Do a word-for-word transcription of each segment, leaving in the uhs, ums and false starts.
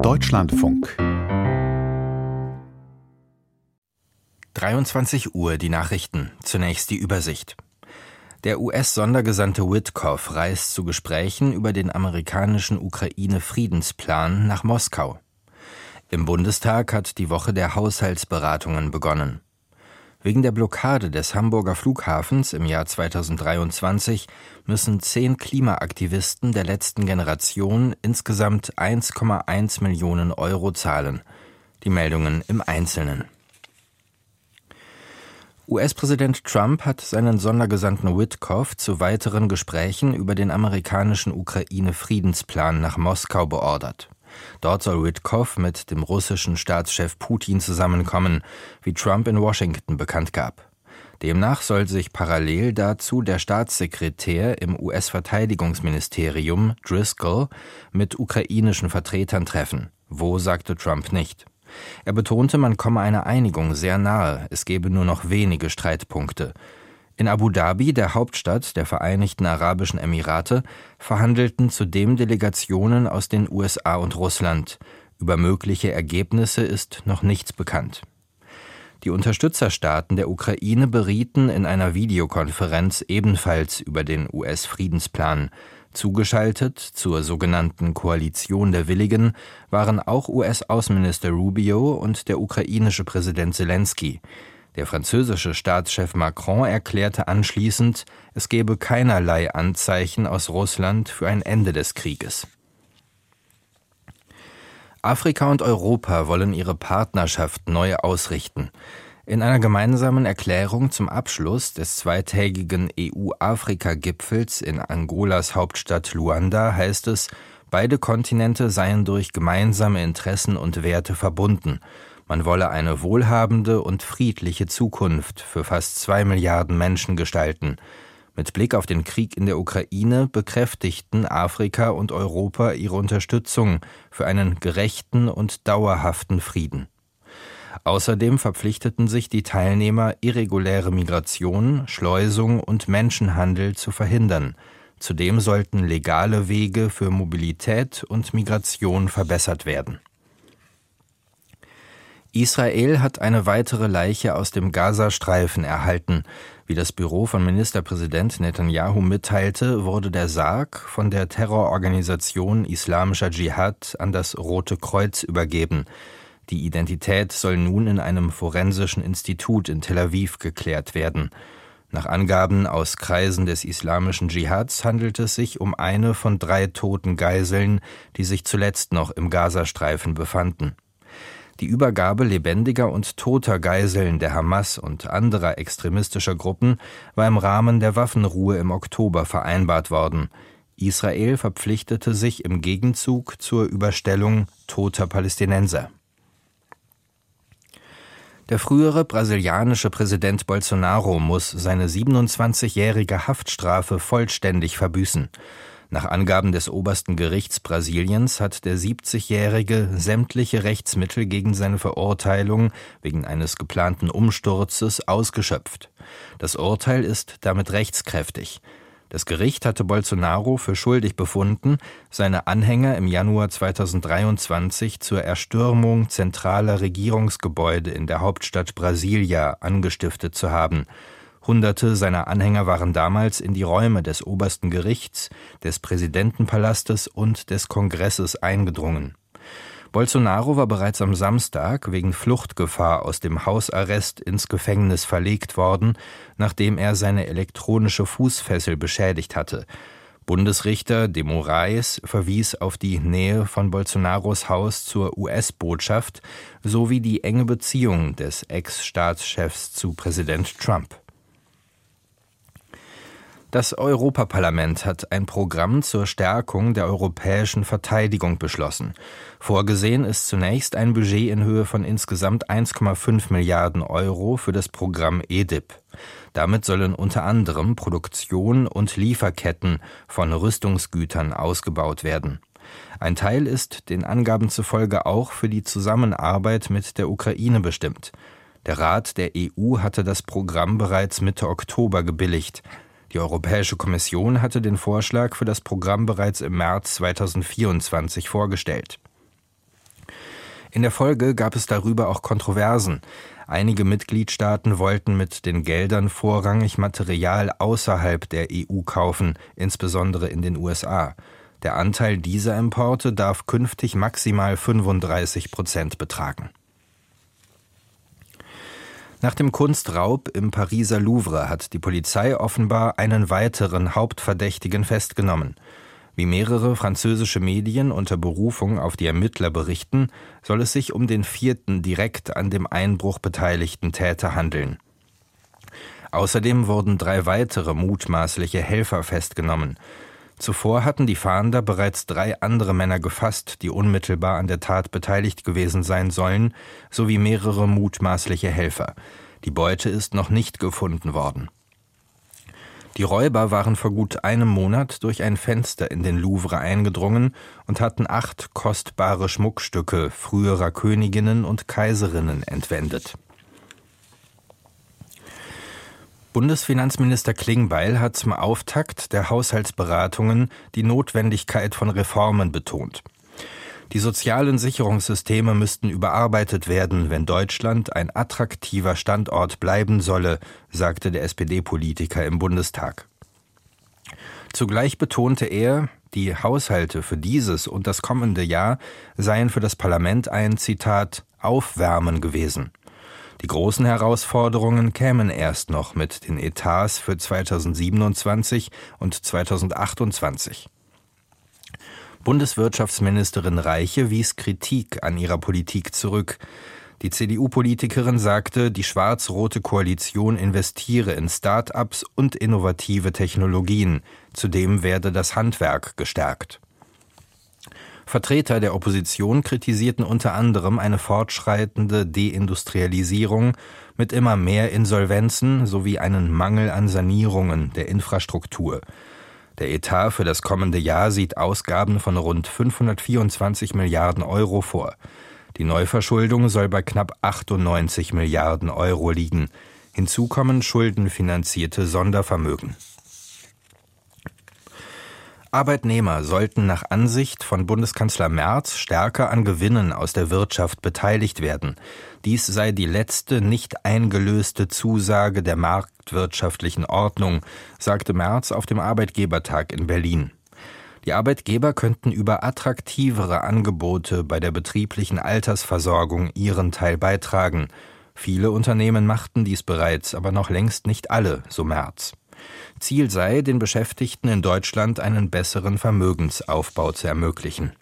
Deutschlandfunk. dreiundzwanzig Uhr, die Nachrichten. Zunächst die Übersicht. Der U S-Sondergesandte Witkoff reist zu Gesprächen über den amerikanischen Ukraine-Friedensplan nach Moskau. Im Bundestag hat die Woche der Haushaltsberatungen begonnen. Wegen der Blockade des Hamburger Flughafens im Jahr zweitausenddreiundzwanzig müssen zehn Klimaaktivisten der letzten Generation insgesamt eins Komma eins Millionen Euro zahlen. Die Meldungen im Einzelnen. U S-Präsident Trump hat seinen Sondergesandten Witkoff zu weiteren Gesprächen über den amerikanischen Ukraine-Friedensplan nach Moskau beordert. Dort soll Witkoff mit dem russischen Staatschef Putin zusammenkommen, wie Trump in Washington bekannt gab. Demnach soll sich parallel dazu der Staatssekretär im U S-Verteidigungsministerium, Driscoll, mit ukrainischen Vertretern treffen. Wo, sagte Trump nicht. Er betonte, man komme einer Einigung sehr nahe, es gebe nur noch wenige Streitpunkte. In Abu Dhabi, der Hauptstadt der Vereinigten Arabischen Emirate, verhandelten zudem Delegationen aus den U S A und Russland. Über mögliche Ergebnisse ist noch nichts bekannt. Die Unterstützerstaaten der Ukraine berieten in einer Videokonferenz ebenfalls über den U S-Friedensplan. Zugeschaltet zur sogenannten Koalition der Willigen waren auch U S-Außenminister Rubio und der ukrainische Präsident Selenskyj. Der französische Staatschef Macron erklärte anschließend, es gebe keinerlei Anzeichen aus Russland für ein Ende des Krieges. Afrika und Europa wollen ihre Partnerschaft neu ausrichten. In einer gemeinsamen Erklärung zum Abschluss des zweitägigen E U-Afrika-Gipfels in Angolas Hauptstadt Luanda heißt es, beide Kontinente seien durch gemeinsame Interessen und Werte verbunden. Man wolle eine wohlhabende und friedliche Zukunft für fast zwei Milliarden Menschen gestalten. Mit Blick auf den Krieg in der Ukraine bekräftigten Afrika und Europa ihre Unterstützung für einen gerechten und dauerhaften Frieden. Außerdem verpflichteten sich die Teilnehmer, irreguläre Migration, Schleusung und Menschenhandel zu verhindern. Zudem sollten legale Wege für Mobilität und Migration verbessert werden. Israel hat eine weitere Leiche aus dem Gazastreifen erhalten. Wie das Büro von Ministerpräsident Netanyahu mitteilte, wurde der Sarg von der Terrororganisation Islamischer Dschihad an das Rote Kreuz übergeben. Die Identität soll nun in einem forensischen Institut in Tel Aviv geklärt werden. Nach Angaben aus Kreisen des Islamischen Dschihads handelt es sich um eine von drei toten Geiseln, die sich zuletzt noch im Gazastreifen befanden. Die Übergabe lebendiger und toter Geiseln der Hamas und anderer extremistischer Gruppen war im Rahmen der Waffenruhe im Oktober vereinbart worden. Israel verpflichtete sich im Gegenzug zur Überstellung toter Palästinenser. Der frühere brasilianische Präsident Bolsonaro muss seine siebenundzwanzigjährige Haftstrafe vollständig verbüßen. Nach Angaben des obersten Gerichts Brasiliens hat der siebzigjährige sämtliche Rechtsmittel gegen seine Verurteilung wegen eines geplanten Umsturzes ausgeschöpft. Das Urteil ist damit rechtskräftig. Das Gericht hatte Bolsonaro für schuldig befunden, seine Anhänger im Januar zweitausenddreiundzwanzig zur Erstürmung zentraler Regierungsgebäude in der Hauptstadt Brasilia angestiftet zu haben. Hunderte seiner Anhänger waren damals in die Räume des obersten Gerichts, des Präsidentenpalastes und des Kongresses eingedrungen. Bolsonaro war bereits am Samstag wegen Fluchtgefahr aus dem Hausarrest ins Gefängnis verlegt worden, nachdem er seine elektronische Fußfessel beschädigt hatte. Bundesrichter de Moraes verwies auf die Nähe von Bolsonaros Haus zur U S-Botschaft sowie die enge Beziehung des Ex-Staatschefs zu Präsident Trump. Das Europaparlament hat ein Programm zur Stärkung der europäischen Verteidigung beschlossen. Vorgesehen ist zunächst ein Budget in Höhe von insgesamt eins Komma fünf Milliarden Euro für das Programm E D I P. Damit sollen unter anderem Produktion und Lieferketten von Rüstungsgütern ausgebaut werden. Ein Teil ist den Angaben zufolge auch für die Zusammenarbeit mit der Ukraine bestimmt. Der Rat der E U hatte das Programm bereits Mitte Oktober gebilligt. Die Europäische Kommission hatte den Vorschlag für das Programm bereits im März zweitausendvierundzwanzig vorgestellt. In der Folge gab es darüber auch Kontroversen. Einige Mitgliedstaaten wollten mit den Geldern vorrangig Material außerhalb der E U kaufen, insbesondere in den U S A. Der Anteil dieser Importe darf künftig maximal fünfunddreißig Prozent betragen. Nach dem Kunstraub im Pariser Louvre hat die Polizei offenbar einen weiteren Hauptverdächtigen festgenommen. Wie mehrere französische Medien unter Berufung auf die Ermittler berichten, soll es sich um den vierten direkt an dem Einbruch beteiligten Täter handeln. Außerdem wurden drei weitere mutmaßliche Helfer festgenommen. Zuvor hatten die Fahnder bereits drei andere Männer gefasst, die unmittelbar an der Tat beteiligt gewesen sein sollen, sowie mehrere mutmaßliche Helfer. Die Beute ist noch nicht gefunden worden. Die Räuber waren vor gut einem Monat durch ein Fenster in den Louvre eingedrungen und hatten acht kostbare Schmuckstücke früherer Königinnen und Kaiserinnen entwendet. Bundesfinanzminister Klingbeil hat zum Auftakt der Haushaltsberatungen die Notwendigkeit von Reformen betont. Die sozialen Sicherungssysteme müssten überarbeitet werden, wenn Deutschland ein attraktiver Standort bleiben solle, sagte der S P D-Politiker im Bundestag. Zugleich betonte er, die Haushalte für dieses und das kommende Jahr seien für das Parlament ein, Zitat, Aufwärmen gewesen. Die großen Herausforderungen kämen erst noch mit den Etats für zweitausendsiebenundzwanzig und zweitausendachtundzwanzig. Bundeswirtschaftsministerin Reiche wies Kritik an ihrer Politik zurück. Die C D U-Politikerin sagte, die schwarz-rote Koalition investiere in Start-ups und innovative Technologien. Zudem werde das Handwerk gestärkt. Vertreter der Opposition kritisierten unter anderem eine fortschreitende Deindustrialisierung mit immer mehr Insolvenzen sowie einen Mangel an Sanierungen der Infrastruktur. Der Etat für das kommende Jahr sieht Ausgaben von rund fünfhundertvierundzwanzig Milliarden Euro vor. Die Neuverschuldung soll bei knapp achtundneunzig Milliarden Euro liegen. Hinzu kommen schuldenfinanzierte Sondervermögen. Arbeitnehmer sollten nach Ansicht von Bundeskanzler Merz stärker an Gewinnen aus der Wirtschaft beteiligt werden. Dies sei die letzte nicht eingelöste Zusage der marktwirtschaftlichen Ordnung, sagte Merz auf dem Arbeitgebertag in Berlin. Die Arbeitgeber könnten über attraktivere Angebote bei der betrieblichen Altersversorgung ihren Teil beitragen. Viele Unternehmen machten dies bereits, aber noch längst nicht alle, so Merz. Ziel sei, den Beschäftigten in Deutschland einen besseren Vermögensaufbau zu ermöglichen.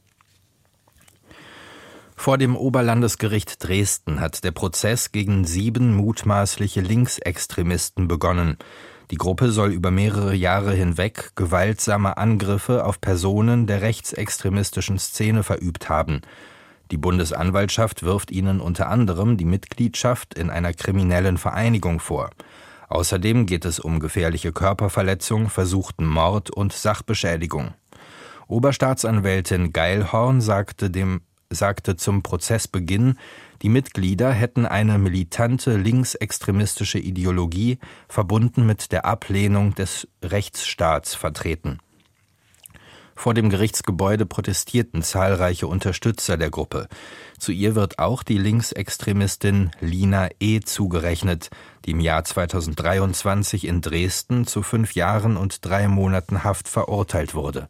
Vor dem Oberlandesgericht Dresden hat der Prozess gegen sieben mutmaßliche Linksextremisten begonnen. Die Gruppe soll über mehrere Jahre hinweg gewaltsame Angriffe auf Personen der rechtsextremistischen Szene verübt haben. Die Bundesanwaltschaft wirft ihnen unter anderem die Mitgliedschaft in einer kriminellen Vereinigung vor. Außerdem geht es um gefährliche Körperverletzung, versuchten Mord und Sachbeschädigung. Oberstaatsanwältin Geilhorn sagte, dem, sagte zum Prozessbeginn, die Mitglieder hätten eine militante linksextremistische Ideologie verbunden mit der Ablehnung des Rechtsstaats vertreten. Vor dem Gerichtsgebäude protestierten zahlreiche Unterstützer der Gruppe. Zu ihr wird auch die Linksextremistin Lina E. zugerechnet, die im Jahr zweitausenddreiundzwanzig in Dresden zu fünf Jahren und drei Monaten Haft verurteilt wurde.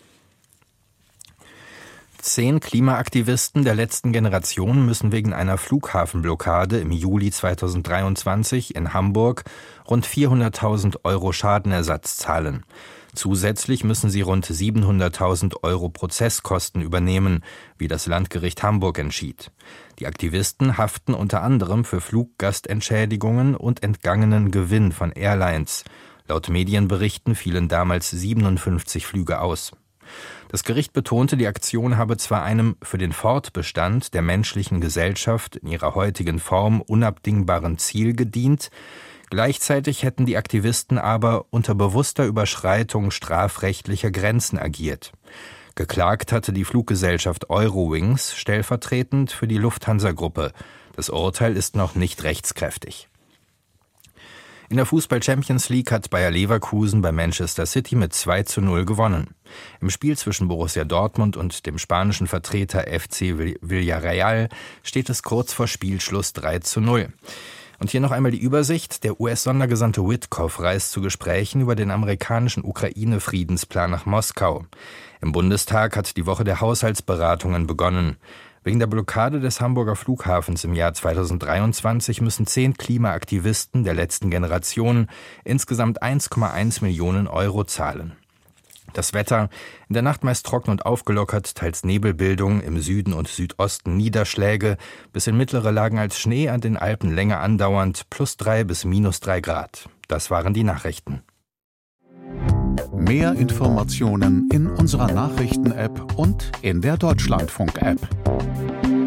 Zehn Klimaaktivisten der letzten Generation müssen wegen einer Flughafenblockade im Juli zweitausenddreiundzwanzig in Hamburg rund vierhunderttausend Euro Schadenersatz zahlen. Zusätzlich müssen sie rund siebenhunderttausend Euro Prozesskosten übernehmen, wie das Landgericht Hamburg entschied. Die Aktivisten haften unter anderem für Fluggastentschädigungen und entgangenen Gewinn von Airlines. Laut Medienberichten fielen damals siebenundfünfzig Flüge aus. Das Gericht betonte, die Aktion habe zwar einem für den Fortbestand der menschlichen Gesellschaft in ihrer heutigen Form unabdingbaren Ziel gedient, gleichzeitig hätten die Aktivisten aber unter bewusster Überschreitung strafrechtlicher Grenzen agiert. Geklagt hatte die Fluggesellschaft Eurowings stellvertretend für die Lufthansa-Gruppe. Das Urteil ist noch nicht rechtskräftig. In der Fußball-Champions League hat Bayer Leverkusen bei Manchester City mit zwei zu null gewonnen. Im Spiel zwischen Borussia Dortmund und dem spanischen Vertreter F C Villarreal steht es kurz vor Spielschluss drei zu null. Und hier noch einmal die Übersicht. Der U S-Sondergesandte Witkoff reist zu Gesprächen über den amerikanischen Ukraine-Friedensplan nach Moskau. Im Bundestag hat die Woche der Haushaltsberatungen begonnen. Wegen der Blockade des Hamburger Flughafens im Jahr zweitausenddreiundzwanzig müssen zehn Klimaaktivisten der letzten Generation insgesamt eins Komma eins Millionen Euro zahlen. Das Wetter: in der Nacht meist trocken und aufgelockert, teils Nebelbildung, im Süden und Südosten Niederschläge, bis in mittlere Lagen als Schnee an den Alpen länger andauernd, plus drei bis minus drei Grad. Das waren die Nachrichten. Mehr Informationen in unserer Nachrichten-App und in der Deutschlandfunk-App.